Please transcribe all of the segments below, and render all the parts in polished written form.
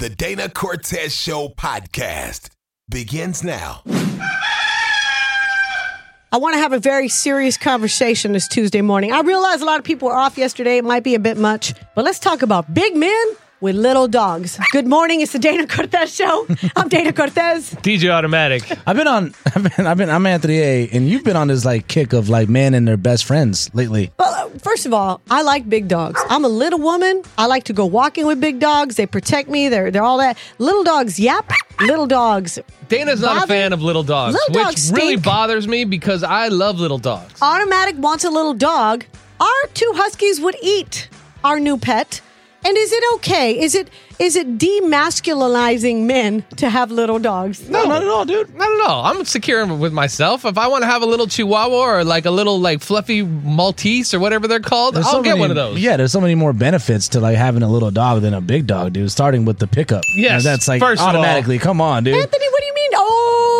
The Dana Cortez Show podcast begins now. I want to have a very serious conversation this Tuesday morning. I realize a lot of people were off yesterday. It might be a bit much, but let's talk about big men with little dogs. Good morning. It's the Dana Cortez Show. I'm Dana Cortez. DJ Automatic. I'm Anthony A, and you've been on this kick of men and their best friends lately. Well, first of all, I like big dogs. I'm a little woman. I like to go walking with big dogs. They protect me. They're all that. Little dogs, yep. Little dogs. Dana's not a fan of little dogs, Little dogs which really stink. Bothers me because I love little dogs. Automatic wants a little dog. Our two huskies would eat our new pet. And is it okay? Is it demasculinizing men to have little dogs? No, not at all, dude. Not at all. I'm secure with myself. If I want to have a little Chihuahua or a little fluffy Maltese or whatever they're called, I'll get one of those. Yeah, there's so many more benefits to having a little dog than a big dog, dude. Starting with the pickup. Yes, that's first of automatically. all. Come on, dude. Anthony, what do you mean? Oh,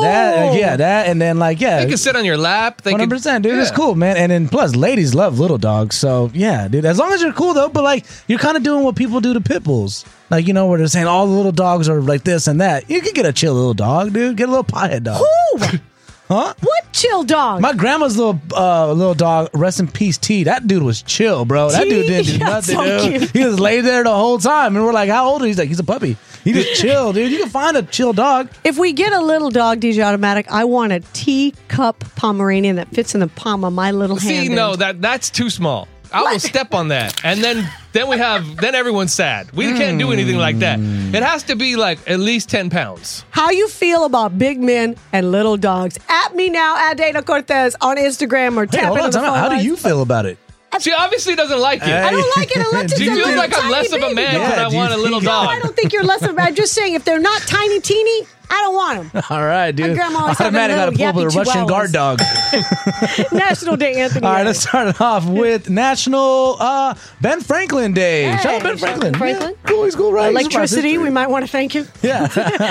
that, and then They can sit on your lap. 100%, dude. Yeah. It's cool, man. And then plus, ladies love little dogs. So yeah, dude. As long as you're cool though, but you're kind of doing what people do to pit bulls. Where they're saying all the little dogs are like this and that. You could get a chill little dog, dude. Get a little pothead dog. Who? Huh? What chill dog? My grandma's little dog, rest in peace, T. That dude was chill, bro. That dude didn't do nothing, so dude. cute. He was laid there the whole time. And we're like, how old is he? He's like, he's a puppy. He just chill, dude. You can find a chill dog. If we get a little dog, DJ Automatic, I want a teacup Pomeranian that fits in the palm of my little hand. See, no, that's too small. I will step on that, and then everyone's sad. We can't do anything like that. It has to be at least 10 pounds. How you feel about big men and little dogs? At me now, at Dana Cortez on Instagram or Hey, tap hold into on, the time out. phone How do lines. you feel about it? She obviously doesn't like it. I don't like it unless She it's a feels little like I'm tiny less of a baby man dog. when I do you want a little think- No, dog. I don't think you're less of a. I'm just saying, if they're not tiny teeny, I don't want them. All right, dude. grandma always had Automatic got to little pull up with a yappy Russian chihuahuas. guard dog. National Day, Anthony. All right, let's start it off with National Ben Franklin Day. Hey, Shout out Ben shout out Franklin. Franklin. Yeah, cool, he's cool, right? Electricity, we might want to thank you. Yeah.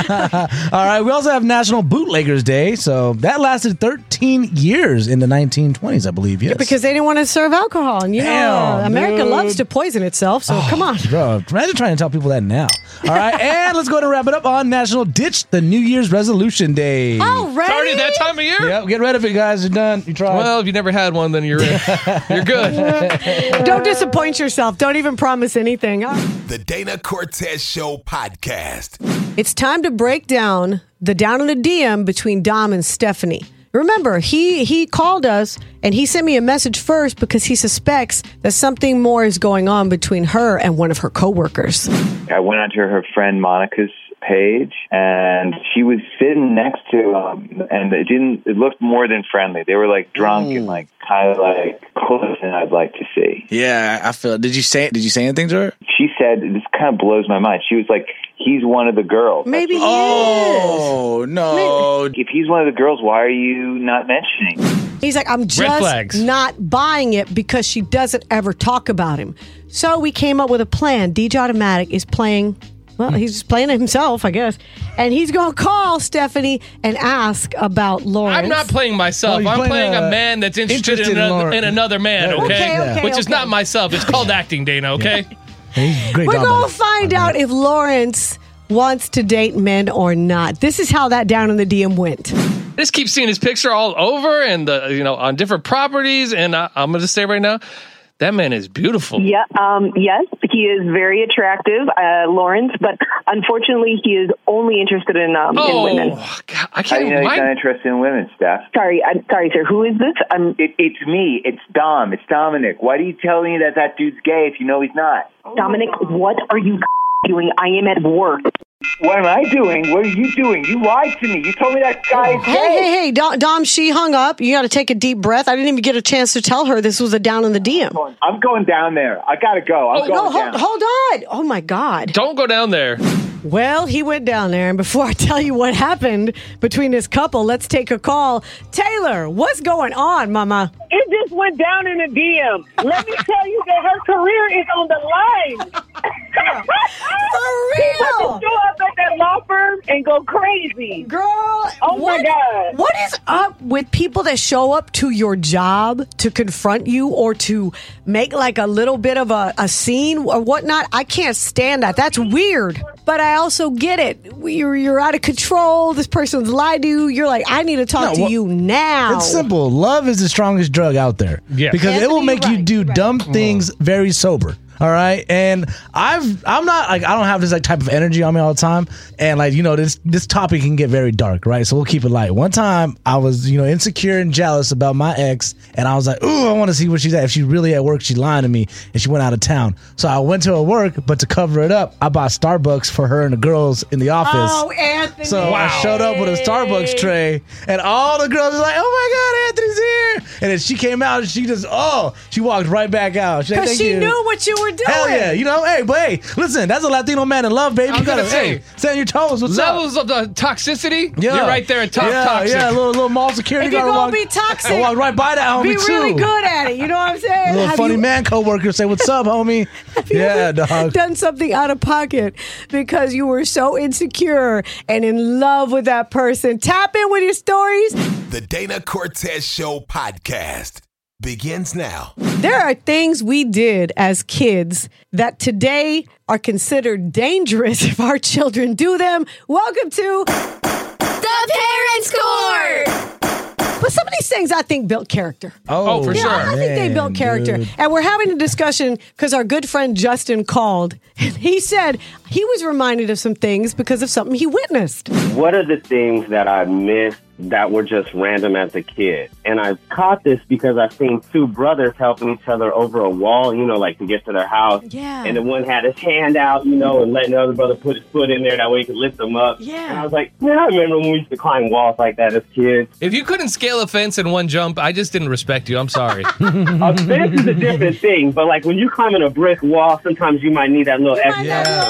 All right. We also have National Bootleggers Day. So that lasted 13 years in the 1920s, I believe. Yes. Because they didn't want to serve alcohol. And Damn, America dude. loves to poison itself, so come on. Bro, imagine trying to tell people that now. All right. And let's go ahead and wrap it up on National Ditch the New Year's Resolution Day. Already? It's already that time of year? Yep. Get rid of it, guys. You're done. You tried. Well, if you never had one, then you're good. Don't disappoint yourself. Don't even promise anything. The Dana Cortez Show podcast. It's time to break down the down in the DM between Dom and Stephanie. Remember, he called us and he sent me a message first because he suspects that something more is going on between her and one of her coworkers. I went onto her friend Monica's page, and she was sitting next to him, and it looked more than friendly. They were drunk and kind of closer than I'd like to see. Yeah, I feel. Did you say anything to her? She said, this kind of blows my mind. She was like, he's one of the girls. Maybe he is. Oh no! If he's one of the girls, why are you not mentioning? He's like, I'm flags. just not buying it because she doesn't ever talk about him. So we came up with a plan. DJ Automatic is playing. Well, he's just playing it himself, I guess. And he's going to call Stephanie and ask about Lawrence. I'm not playing myself. Oh, I'm you're playing playing, a man that's interested interested in in another man, okay? Okay, Which is not myself. It's called acting, Dana, okay? Hey, great We're job, going buddy. to find out if Lawrence wants to date men or not. This is how that down in the DM went. I just keep seeing his picture all over and, on different properties. And I'm going to say right now, that man is beautiful. Yeah, yes, he is very attractive, Lawrence, but unfortunately he is only interested in women. God, I How can't do you know he's even. not interested in women, Steph? Sorry, sir, who is this? It's me. It's Dom. It's Dominic. Why do you tell me that dude's gay if you know he's not? Dominic, what are you doing? I am at work. What am I doing? What are you doing? You lied to me. You told me that guy is gay. Hey, Dom, she hung up. You got to take a deep breath. I didn't even get a chance to tell her this was a down in the DM. I'm going down there. I gotta go. I'm going down. Hold on. Oh, my God. Don't go down there. Well, he went down there, and before I tell you what happened between this couple, let's take a call. Taylor, what's going on, Mama? It just went down in the DM. Let me tell you that her career is on the line. For real? She put the show up at that law firm and go crazy. Girl, Oh my God. What is up with people that show up to your job to confront you or to make like a little bit of a scene or whatnot? I can't stand that. That's weird. But I also get it. You're out of control. This person's lied to you. You're like, I need to talk to you now. It's simple. Love is the strongest drug out there. Yeah. Because it will make you do dumb right. things very sober. All right, and I'm not like I don't have this like type of energy on me all the time, and like this topic can get very dark, right? So we'll keep it light. One time I was insecure and jealous about my ex, and I was like, ooh, I want to see where she's at. If she's really at work, she's lying to me, and she went out of town. So I went to her work, but to cover it up, I bought Starbucks for her and the girls in the office. Oh, Anthony. So I showed up with a Starbucks tray, and all the girls were like, "Oh my God, Anthony's here!" And then she came out, and she walked right back out. She's like, Because "Thank she you." knew what you were doing. Hell yeah, hey, listen, that's a Latino man in love, baby. I'm You gotta gonna say, stay on your toes. What's Levels of the toxicity, Yeah. you're right there at top toxic. Yeah, little mall security If you're guard gonna walk- be toxic, I walked right by that homie Be too. really good at it. You know what I'm saying? Little Have funny you man coworker say, "What's up, homie?" Yeah, dog. done something out of pocket because you were so insecure and in love with that person? Tap in with your stories. The Dana Cortez Show podcast begins now. There are things we did as kids that today are considered dangerous if our children do them. Welcome to The Parents Court! But some of these things I think built character. Oh, for Yeah, sure. I think they built character. dude. And we're having a discussion because our good friend Justin called. And he said he was reminded of some things because of something he witnessed. What are the things that I missed that were just random as a kid? And I caught this because I've seen two brothers helping each other over a wall, like to get to their house. Yeah. And the one had his hand out, and letting the other brother put his foot in there. That way he could lift them up. Yeah. And I was like, man, I remember when we used to climb walls like that as kids. If you couldn't scale a fence in one jump, I just didn't respect you. I'm sorry. A fence is a different thing, but like when you climb in a brick wall, sometimes you might need that little extra.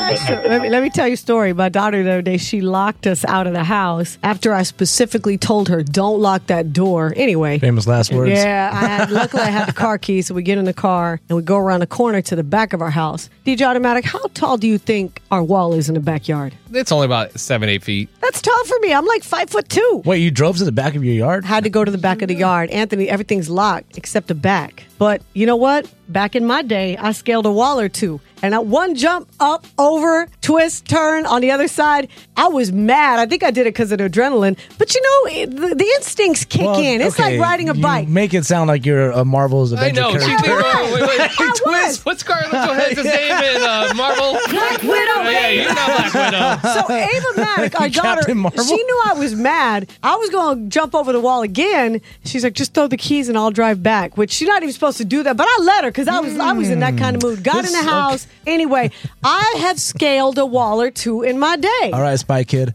Let me tell you a story. My daughter the other day, she locked us out of the house after I specifically told her, don't lock that door. Anyway. Famous last words. Yeah, luckily I had the car key, so we get in the car and we go around the corner to the back of our house. DJ Automatic, how tall do you think our wall is in the backyard? It's only about 7-8 feet. That's tall for me. I'm like 5'2". Wait, you drove to the back of your yard? Had to go to the back of the yard. Anthony, everything's locked except the back. But you know what? Back in my day, I scaled a wall or two. And at one jump, up, over, twist, turn on the other side, I was mad. I think I did it because of the adrenaline. But the instincts kick in. It's like riding a bike. You make it sound like you're a Marvel's I Avenger know. character. She's thinking, wait. I was. What's Scarlett Johansson's name in Marvel? Black Widow. Yeah, you're not Black Widow. So Ava Maddox, our daughter, Captain Marvel? she knew I was mad. I was going to jump over the wall again. She's like, just throw the keys and I'll drive back, which she's not even supposed to do that. But I let her because I was in that kind of mood. Got in the house. Anyway, I have scaled a wall or two in my day. All right, Spy Kid.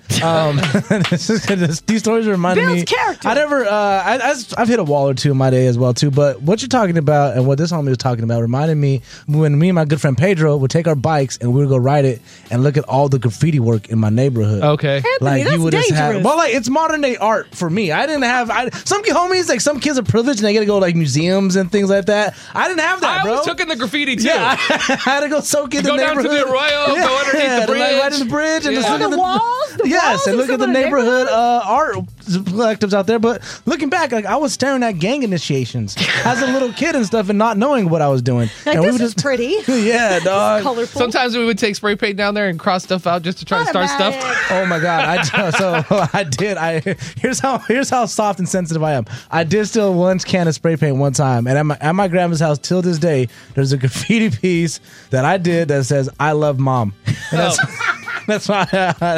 These stories remind Builds me. character. I never. I've hit a wall or two in my day as well too. But what you're talking about and what this homie was talking about reminded me when me and my good friend Pedro would take our bikes and we would go ride it and look at all the graffiti work in my neighborhood. Okay. Anthony, that's would just have. dangerous. Well, like it's modern day art for me. I didn't have. Some homies like some kids are privileged and they got to go like museums and things like that. I didn't have that, I bro. always took in the graffiti too. Yeah, I had to go soak in the Go down to neighborhood. the Arroyo, go underneath the to, like, right in the bridge. bridge and Yeah. just look On at the walls? The yes, walls and of look at some the of the neighborhood art collectives out there. But looking back, like I was staring at gang initiations as a little kid and stuff, and not knowing what I was doing. Like, and this we is pretty. yeah, dog. Colorful. Sometimes we would take spray paint down there and cross stuff out just to try to start stuff. Oh my god! I did. Here's how soft and sensitive I am. I did steal one can of spray paint one time, and at my grandma's house till this day, there's a graffiti piece that I did that says "I love mom." And that's why.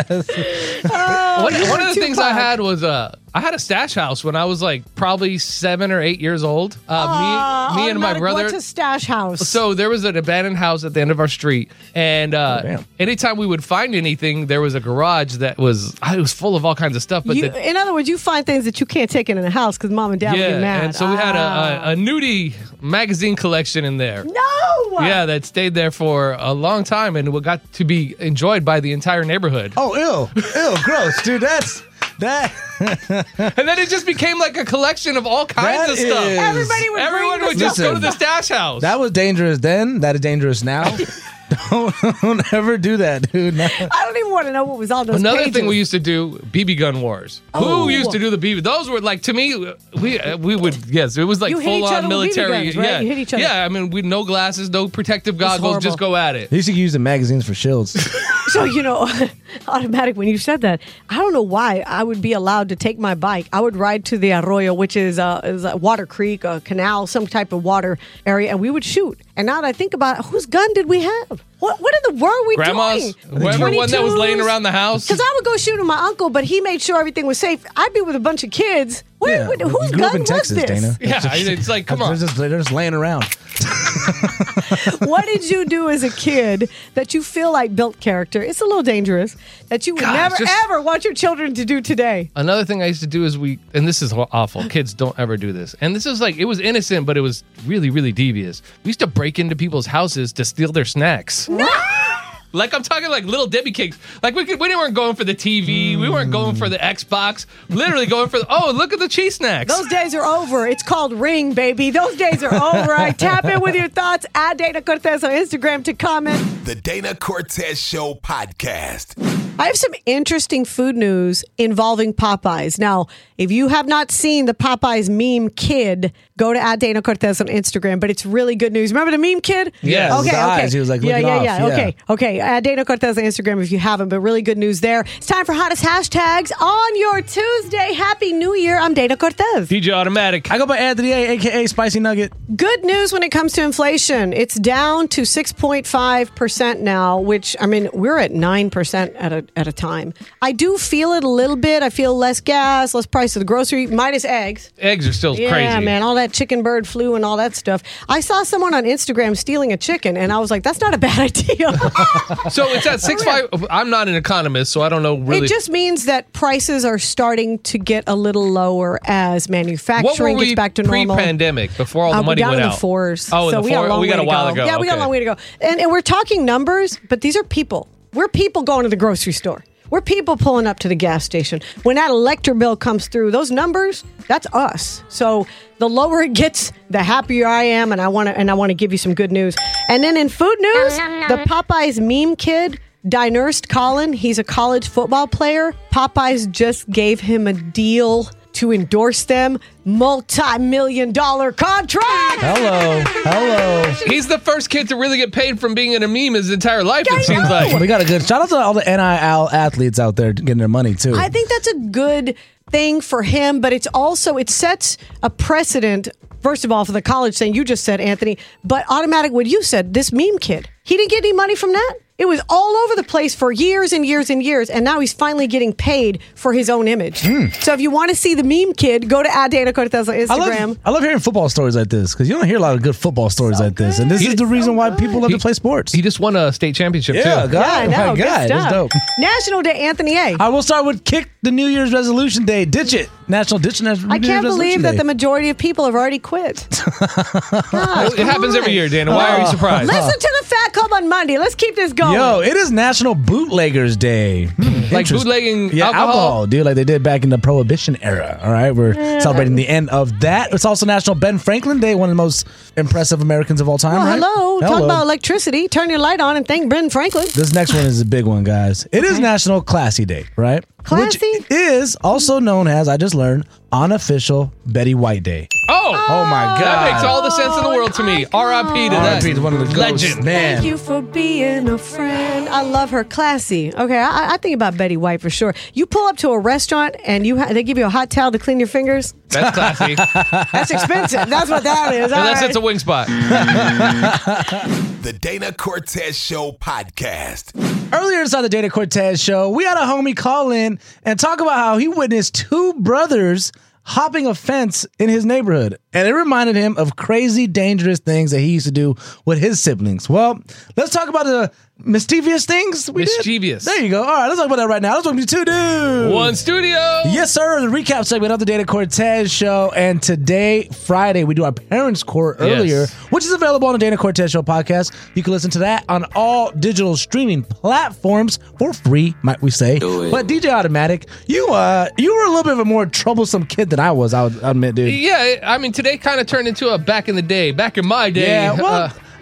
One of the things I Tupac. had was I had a stash house when I was like probably 7 or 8 years old. Me and my brother. What's a stash house? So there was an abandoned house at the end of our street, and anytime we would find anything, there was a garage that was full of all kinds of stuff. But in other words, you find things that you can't take into the house because mom and dad would get mad. and so we had a nudie magazine collection in there. No. Yeah, that stayed there for a long time and got to be enjoyed by the entire neighborhood. Oh, ew, gross, dude. That's that. And then it just became like a collection of all kinds of stuff. Everybody would Everyone bring would the just stuff. go to the stash house. That was dangerous then. That is dangerous now. Don't ever do that, dude. No. I don't even want to know what was on those Another pages. thing we used to do, BB gun wars. Oh. Who used to do the BB? Those were like, to me, we would, yes, it was like You hit each full other on with BB military. guns, right? Yeah, You hit each other. Yeah, I mean, we no glasses, no protective goggles, horrible. just go at it. They used to use the magazines for shields. So, automatic, when you said that, I don't know why I would be allowed to take my bike. I would ride to the arroyo, which is a water creek, a canal, some type of water area, and we would shoot. And now that I think about it, whose gun did we have? What in the world were we Grandma's? doing? Whoever one that was laying around the house? Because I would go shoot with my uncle, but he made sure everything was safe. I'd be with a bunch of kids. Whose You grew up gun in Texas, was this? Dana. Yeah, it's like, come on. They're just laying around. What did you do as a kid that you feel like built character? It's a little dangerous that you would never, ever want your children to do today. Another thing I used to do is and this is awful. Kids don't ever do this. And this is like, it was innocent, but it was really, really devious. We used to break into people's houses to steal their snacks. No! Like, I'm talking like little Debbie cakes. Like, we weren't going for the TV. We weren't going for the Xbox. Literally going for look at the cheese snacks. Those days are over. It's called Ring, baby. Those days are over. I tap in with your thoughts. Add Dana Cortez on Instagram to comment. The Dana Cortez Show podcast. I have some interesting food news involving Popeyes. Now, if you have not seen the Popeyes meme kid, go to @Dana Cortez on Instagram. But it's really good news. Remember the meme kid? Yes. Okay. With the eyes. He was like looking off. Yeah. Okay. @Dana Cortez on Instagram if you haven't. But really good news there. It's time for hottest hashtags on your Tuesday. Happy New Year. I'm Dana Cortez. DJ Automatic. I go by Anthony A, a.k.a. Spicy Nugget. Good news when it comes to inflation. It's down to 6.5% now, which, I mean, we're at 9% at a time. I do feel it a little bit. I feel less gas, less price of the grocery, minus eggs. Eggs are still crazy. Yeah, man, all that chicken bird flu and all that stuff. I saw someone on Instagram stealing a chicken, and I was like, that's not a bad idea. So it's at 6.5. I'm not an economist, so I don't know really. It just means that prices are starting to get a little lower as manufacturing gets back to normal. Pre-pandemic, before all the money down went in out? the fours. Oh, so we got a while ago. Yeah, we got a long way to go. And we're talking numbers, but these are people. We're people going to the grocery store. We're people pulling up to the gas station. When that electric bill comes through, those numbers, that's us. So the lower it gets, the happier I am, and I want to give you some good news. And then in food news, the Popeyes meme kid, Dinurst Colin, he's a college football player. Popeyes just gave him a deal to endorse them, multi-million-dollar contract. Hello. He's the first kid to really get paid from being in a meme his entire life, it seems like. We got a good shout out to all the NIL athletes out there getting their money too. I think that's a good thing for him, but it sets a precedent, first of all, for the college thing you just said, Anthony, but automatic what you said, this meme kid, he didn't get any money from that. It was all over the place for years and years and years, and now he's finally getting paid for his own image. So if you want to see the meme kid, go to @Dana Cortez on Instagram. I love hearing football stories like this because you don't hear a lot of good football stories like this, and this is the reason why people love to play sports. He just won a state championship, yeah, too. God, I know. my Good God, stuff. that's dope. National Day, Anthony A. I will start with kick the New Year's resolution day. Ditch it. National Ditch New Year's I can't believe resolution that day. the majority of people have already quit. It happens every year, Dana. Why are you surprised? Listen to the Fat Club on Monday. Let's keep this going. Yo, it is National Bootleggers Day. Like bootlegging alcohol? Dude, like they did back in the Prohibition era. All right, we're celebrating the end of that. It's also National Ben Franklin Day, one of the most impressive Americans of all time, Well, right? hello. Talk about electricity. Turn your light on and thank Ben Franklin. This next one is a big one, guys. It is National Classy Day, right? Classy? Which is also known as, I just learned, Unofficial Betty White Day. Oh my God. That makes all the sense in the world to me. R.I.P. to that. R.I.P. to one of the ghosts, legend. man. Thank you for being a friend. I love her. Classy. Okay, I think about Betty White for sure. You pull up to a restaurant and they give you a hot towel to clean your fingers. That's classy. That's expensive. That's what that is. All Unless right. it's a wing spot. The Dana Cortez Show podcast. Earlier inside the Dana Cortez show, we had a homie call in and talk about how he witnessed two brothers hopping a fence in his neighborhood. And it reminded him of crazy, dangerous things that he used to do with his siblings. Well, let's talk about the mischievous things we Mischievous. did. There you go. All right, let's talk about that right now. Let's talk to two dudes. One studio. Yes, sir. The recap segment of the Dana Cortez show. And today, Friday, we do our Parents Court earlier, Yes. which is available on the Dana Cortez show podcast. You can listen to that on all digital streaming platforms for free, might we say. But DJ Automatic, you were a little bit of a more troublesome kid than I was, I'll admit, dude. Yeah, I mean, today kind of turned into a back in the day, back in my day. Yeah, well,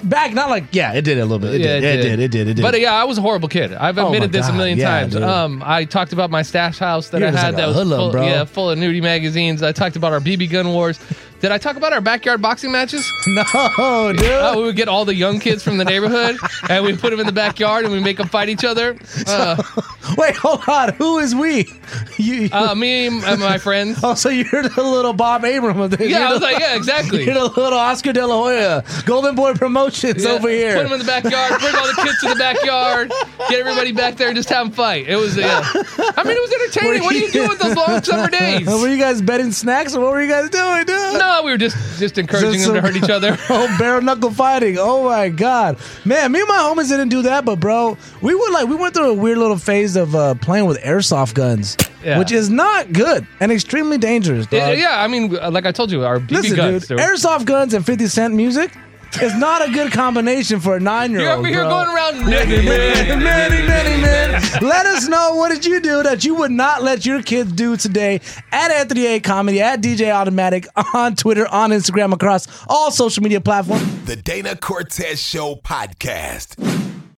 back, not like, yeah, it did a little bit. It did. But yeah, I was a horrible kid. I've admitted this a million times. Dude. I talked about my stash house that I You're just had like a that was hoodlum, bro. full of nudie magazines. I talked about our BB gun wars. Did I talk about our backyard boxing matches? No, dude. We would get all the young kids from the neighborhood and we put them in the backyard and we make them fight each other. Wait, hold on. Who is we? You, me and my friends. Oh, so you're the little Bob Abram of this. Yeah, I was like, yeah, exactly. You're the little Oscar De La Hoya, Golden Boy Promotions over here. Put them in the backyard, bring all the kids to the backyard, get everybody back there and just have them fight. It was, I mean, it was entertaining. What are you doing those long summer days? Were you guys betting snacks or what were you guys doing, dude? No, we were just encouraging them to hurt each other. Oh, bare knuckle fighting. Oh my God. Man, me and my homies didn't do that, but bro, we went through a weird little phase of playing with airsoft guns. Yeah. Which is not good and extremely dangerous, dog. Yeah, I mean, like I told you, our BB guns. Dude, airsoft guns and 50 Cent music is not a good combination for a 9-year-old. You're over here going around many men. Let us know, what did you do that you would not let your kids do today at Anthony A. Comedy, at DJ Automatic, on Twitter, on Instagram, across all social media platforms. The Dana Cortez Show podcast.